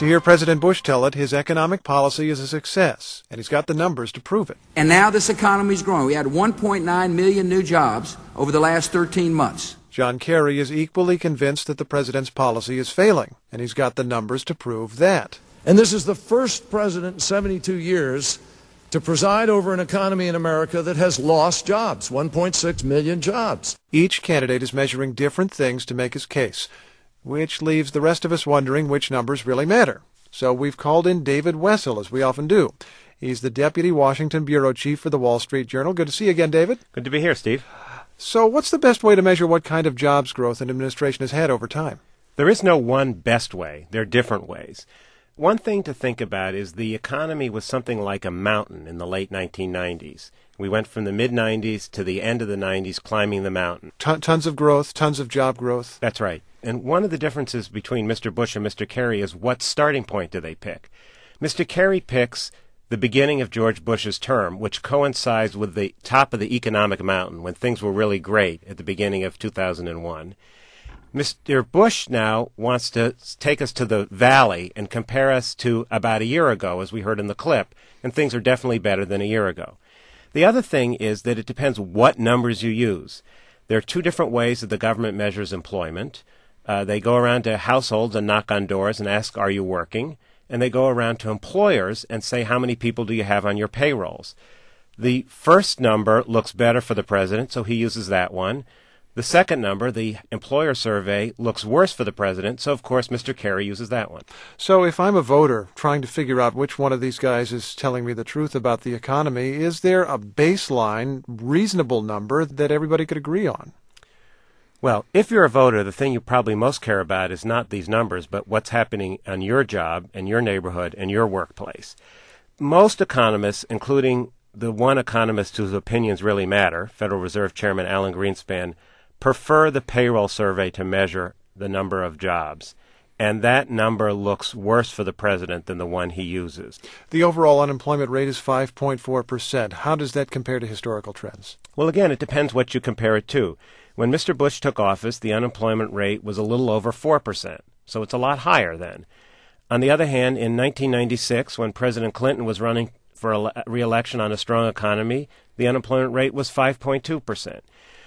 To hear President Bush tell it, his economic policy is a success, and he's got the numbers to prove it. And now this economy's growing. We had 1.9 million new jobs over the last 13 months. John Kerry is equally convinced that the president's policy is failing, and he's got the numbers to prove that. And this is the first president in 72 years to preside over an economy in America that has lost jobs, 1.6 million jobs. Each candidate is measuring different things to make his case, which leaves the rest of us wondering which numbers really matter. So we've called in David Wessel, as we often do. He's the Deputy Washington Bureau Chief for the Wall Street Journal. Good to see you again, David. Good to be here, Steve. So what's the best way to measure what kind of jobs growth an administration has had over time? There is no one best way. There are different ways. One thing to think about is the economy was something like a mountain in the late 1990s. We went from the mid-90s to the end of the 90s climbing the mountain. Tons of growth, tons of job growth. That's right. And one of the differences between Mr. Bush and Mr. Kerry is what starting point do they pick. Mr. Kerry picks the beginning of George Bush's term, which coincides with the top of the economic mountain when things were really great at the beginning of 2001. Mr. Bush now wants to take us to the valley and compare us to about a year ago, as we heard in the clip, and things are definitely better than a year ago. The other thing is that it depends what numbers you use. There are two different ways that the government measures employment. They go around to households and knock on doors and ask, are you working? And they go around to employers and say, how many people do you have on your payrolls? The first number looks better for the president, so he uses that one. The second number, the employer survey, looks worse for the president, so of course Mr. Kerry uses that one. So if I'm a voter trying to figure out which one of these guys is telling me the truth about the economy, is there a baseline, reasonable number that everybody could agree on? Well, if you're a voter, the thing you probably most care about is not these numbers, but what's happening on your job and your neighborhood and your workplace. Most economists, including the one economist whose opinions really matter, Federal Reserve Chairman Alan Greenspan, prefer the payroll survey to measure the number of jobs. And that number looks worse for the president than the one he uses. The overall unemployment rate is 5.4%. How does that compare to historical trends? Well, again, it depends what you compare it to. When Mr. Bush took office, the unemployment rate was a little over 4%, so it's a lot higher then. On the other hand, in 1996, when President Clinton was running for re-election on a strong economy, the unemployment rate was 5.2%.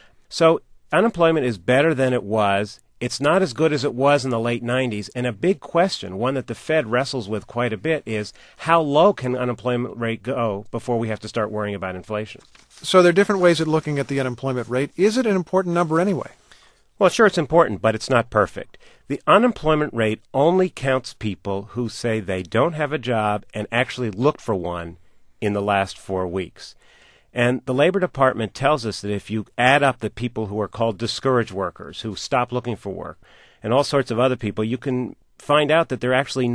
So unemployment is better than it was. It's not as good as it was in the late 90s. And a big question, one that the Fed wrestles with quite a bit, is how low can unemployment rate go before we have to start worrying about inflation? So there are different ways of looking at the unemployment rate. Is it an important number anyway? Well, sure, it's important, but it's not perfect. The unemployment rate only counts people who say they don't have a job and actually looked for one in the last 4 weeks. And the Labor Department tells us that if you add up the people who are called discouraged workers, who stop looking for work, and all sorts of other people, you can find out that they're actually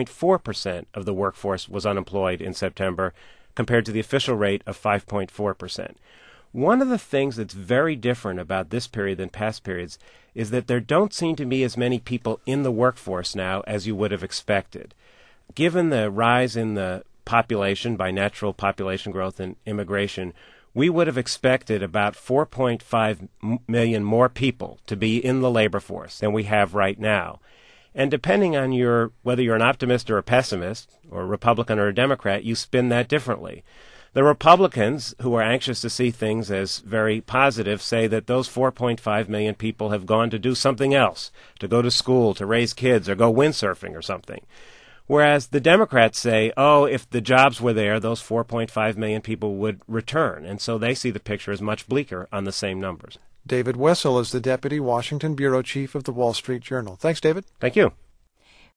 9.4% of the workforce was unemployed in September, compared to the official rate of 5.4%. One of the things that's very different about this period than past periods is that there don't seem to be as many people in the workforce now as you would have expected. Given the rise in the population by natural population growth and immigration, we would have expected about 4.5 million more people to be in the labor force than we have right now. And depending on whether you're an optimist or a pessimist, or a Republican or a Democrat, you spin that differently. The Republicans, who are anxious to see things as very positive, say that those 4.5 million people have gone to do something else, to go to school, to raise kids, or go windsurfing or something. Whereas the Democrats say, oh, if the jobs were there, those 4.5 million people would return. And so they see the picture as much bleaker on the same numbers. David Wessel is the Deputy Washington Bureau Chief of the Wall Street Journal. Thanks, David. Thank you.